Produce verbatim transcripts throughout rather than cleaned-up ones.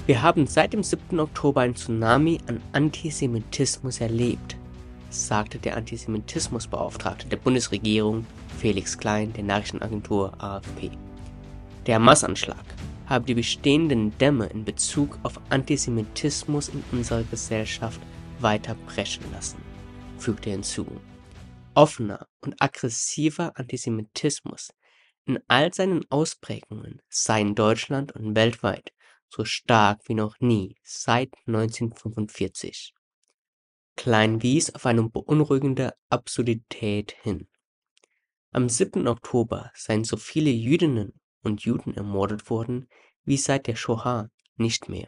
Wir haben seit dem siebten Oktober einen Tsunami an Antisemitismus erlebt, sagte der Antisemitismusbeauftragte der Bundesregierung Felix Klein der Nachrichtenagentur A F P. Der Hamas-Anschlag habe die bestehenden Dämme in Bezug auf Antisemitismus in unserer Gesellschaft weiter brechen lassen, fügte er hinzu. Offener und aggressiver Antisemitismus in all seinen Ausprägungen sei in Deutschland und weltweit so stark wie noch nie seit neunzehnhundertfünfundvierzig. Klein wies auf eine beunruhigende Absurdität hin. Am siebten Oktober seien so viele Jüdinnen und Juden ermordet worden wie seit der Shoah nicht mehr.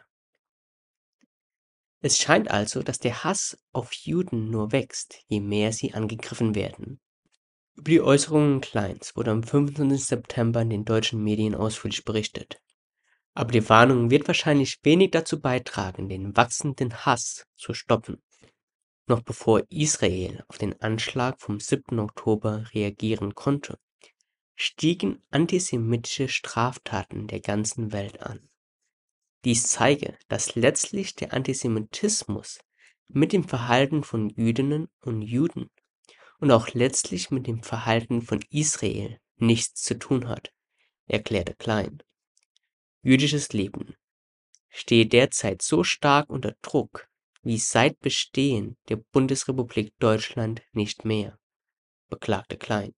Es scheint also, dass der Hass auf Juden nur wächst, je mehr sie angegriffen werden. Über die Äußerungen Kleins wurde am fünfundzwanzigsten September in den deutschen Medien ausführlich berichtet. Aber die Warnung wird wahrscheinlich wenig dazu beitragen, den wachsenden Hass zu stoppen. Noch bevor Israel auf den Anschlag vom siebten Oktober reagieren konnte, stiegen antisemitische Straftaten der ganzen Welt an. Dies zeige, dass letztlich der Antisemitismus mit dem Verhalten von Jüdinnen und Juden und auch letztlich mit dem Verhalten von Israel nichts zu tun hat, erklärte Klein. Jüdisches Leben stehe derzeit so stark unter Druck wie seit Bestehen der Bundesrepublik Deutschland nicht mehr, beklagte Klein.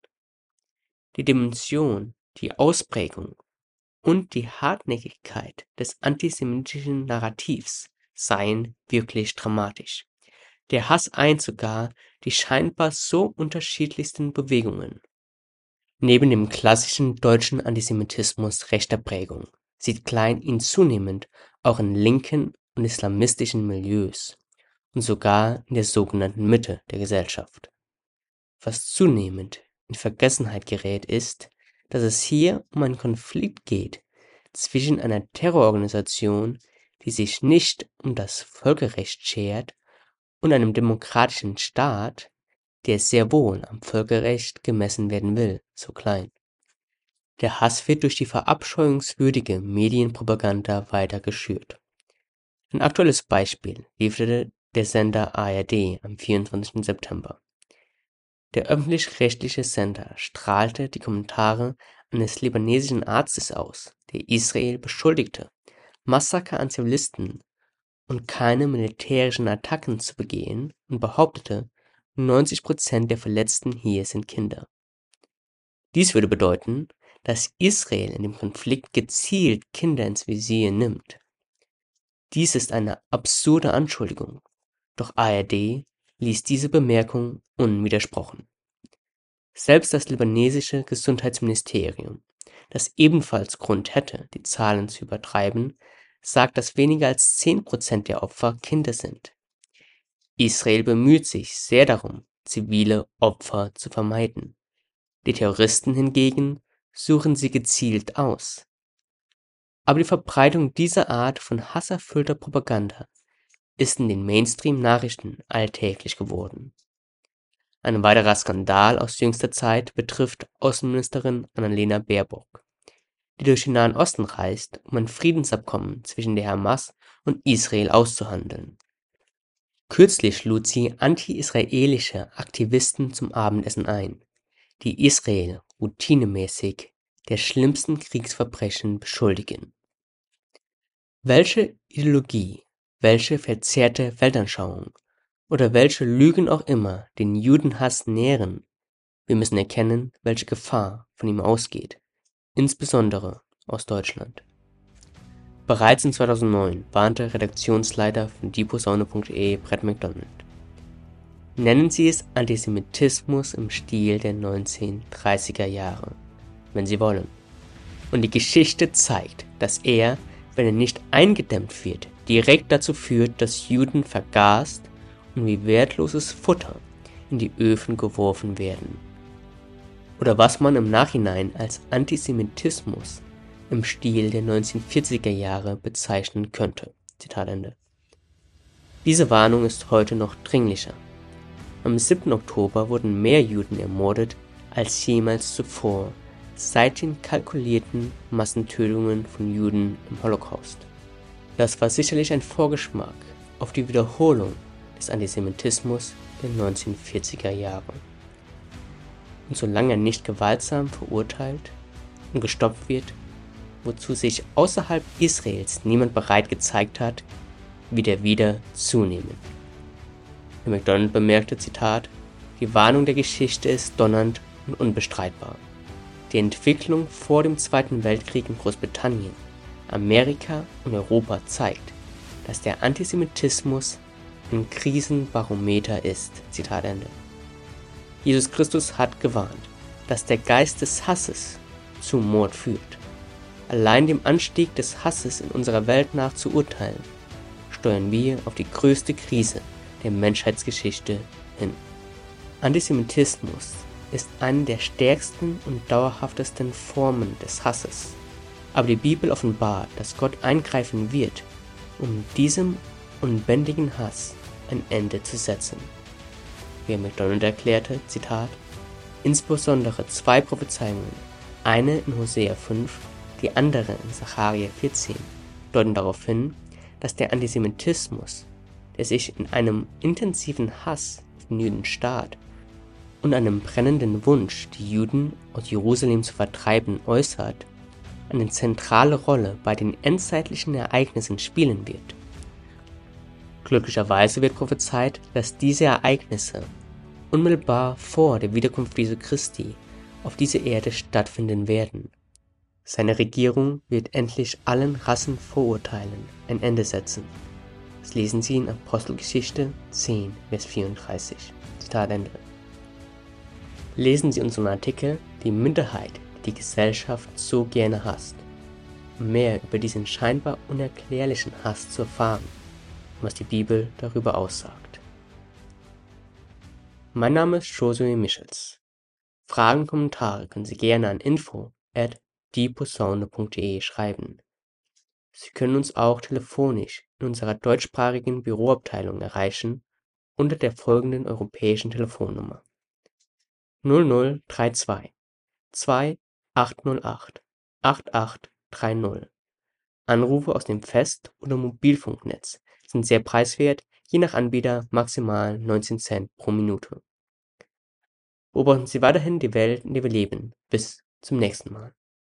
Die Dimension, die Ausprägung und die Hartnäckigkeit des antisemitischen Narrativs seien wirklich dramatisch. Der Hass eint sogar die scheinbar so unterschiedlichsten Bewegungen. Neben dem klassischen deutschen Antisemitismus rechter Prägung sieht Klein ihn zunehmend auch in linken und islamistischen Milieus und sogar in der sogenannten Mitte der Gesellschaft. Was zunehmend in Vergessenheit gerät, ist, dass es hier um einen Konflikt geht zwischen einer Terrororganisation, die sich nicht um das Völkerrecht schert, und einem demokratischen Staat, der sehr wohl am Völkerrecht gemessen werden will, so Klein. Der Hass wird durch die verabscheuungswürdige Medienpropaganda weiter geschürt. Ein aktuelles Beispiel lieferte der Sender A R D am vierundzwanzigsten September. Der öffentlich-rechtliche Sender strahlte die Kommentare eines libanesischen Arztes aus, der Israel beschuldigte, Massaker an Zivilisten und keine militärischen Attacken zu begehen und behauptete, neunzig Prozent der Verletzten hier sind Kinder. Dies würde bedeuten, dass Israel in dem Konflikt gezielt Kinder ins Visier nimmt. Dies ist eine absurde Anschuldigung, doch A R D ließ diese Bemerkung unwidersprochen. Selbst das libanesische Gesundheitsministerium, das ebenfalls Grund hätte, die Zahlen zu übertreiben, sagt, dass weniger als zehn Prozent der Opfer Kinder sind. Israel bemüht sich sehr darum, zivile Opfer zu vermeiden. Die Terroristen hingegen suchen sie gezielt aus. Aber die Verbreitung dieser Art von hasserfüllter Propaganda ist in den Mainstream-Nachrichten alltäglich geworden. Ein weiterer Skandal aus jüngster Zeit betrifft Außenministerin Annalena Baerbock, die durch den Nahen Osten reist, um ein Friedensabkommen zwischen der Hamas und Israel auszuhandeln. Kürzlich lud sie anti-israelische Aktivisten zum Abendessen ein, die Israel routinemäßig der schlimmsten Kriegsverbrechen beschuldigen. Welche Ideologie, welche verzerrte Weltanschauung oder welche Lügen auch immer den Judenhass nähren, wir müssen erkennen, welche Gefahr von ihm ausgeht, insbesondere aus Deutschland. Bereits in zweitausendneun warnte Redaktionsleiter von die Posaune punkt de Brett McDonald. Nennen Sie es Antisemitismus im Stil der neunzehnhundertdreißiger Jahre, wenn Sie wollen. Und die Geschichte zeigt, dass er, wenn er nicht eingedämmt wird, direkt dazu führt, dass Juden vergast und wie wertloses Futter in die Öfen geworfen werden. Oder was man im Nachhinein als Antisemitismus im Stil der neunzehnhundertvierziger Jahre bezeichnen könnte. Zitat Ende. Diese Warnung ist heute noch dringlicher. Am siebten Oktober wurden mehr Juden ermordet als jemals zuvor, seit den kalkulierten Massentötungen von Juden im Holocaust. Das war sicherlich ein Vorgeschmack auf die Wiederholung des Antisemitismus der neunzehnhundertvierziger Jahre. Und solange er nicht gewaltsam verurteilt und gestoppt wird, wozu sich außerhalb Israels niemand bereit gezeigt hat, wird er wieder zunehmen. Herr MacDonald bemerkte, Zitat, die Warnung der Geschichte ist donnernd und unbestreitbar. Die Entwicklung vor dem Zweiten Weltkrieg in Großbritannien, Amerika und Europa zeigt, dass der Antisemitismus ein Krisenbarometer ist. Zitat Ende. Jesus Christus hat gewarnt, dass der Geist des Hasses zu Mord führt. Allein dem Anstieg des Hasses in unserer Welt nach zu urteilen, steuern wir auf die größte Krise der Menschheitsgeschichte hin. Antisemitismus ist eine der stärksten und dauerhaftesten Formen des Hasses. Aber die Bibel offenbart, dass Gott eingreifen wird, um diesem unbändigen Hass ein Ende zu setzen. Wie MacDonald erklärte, Zitat, insbesondere zwei Prophezeiungen, eine in Hosea fünf, die andere in Sacharja vierzehn, deuten darauf hin, dass der Antisemitismus, der sich in einem intensiven Hass auf den Judenstaat und einem brennenden Wunsch, die Juden aus Jerusalem zu vertreiben, äußert, eine zentrale Rolle bei den endzeitlichen Ereignissen spielen wird. Glücklicherweise wird prophezeit, dass diese Ereignisse unmittelbar vor der Wiederkunft Jesu Christi auf diese Erde stattfinden werden. Seine Regierung wird endlich allen Rassenvorurteilen ein Ende setzen. Das lesen Sie in Apostelgeschichte zehn, Vers vierunddreißig. Zitat Ende. Lesen Sie unseren Artikel Die Minderheit, die die Gesellschaft so gerne hasst, um mehr über diesen scheinbar unerklärlichen Hass zu erfahren und was die Bibel darüber aussagt. Mein Name ist Josué Michels. Fragen und Kommentare können Sie gerne an info at dieposaune punkt de schreiben. Sie können uns auch telefonisch in unserer deutschsprachigen Büroabteilung erreichen unter der folgenden europäischen Telefonnummer null null drei zwei zwei acht null acht acht acht drei null. Anrufe aus dem Fest- oder Mobilfunknetz sind sehr preiswert, je nach Anbieter maximal neunzehn Cent pro Minute. Beobachten Sie weiterhin die Welt, in der wir leben. Bis zum nächsten Mal.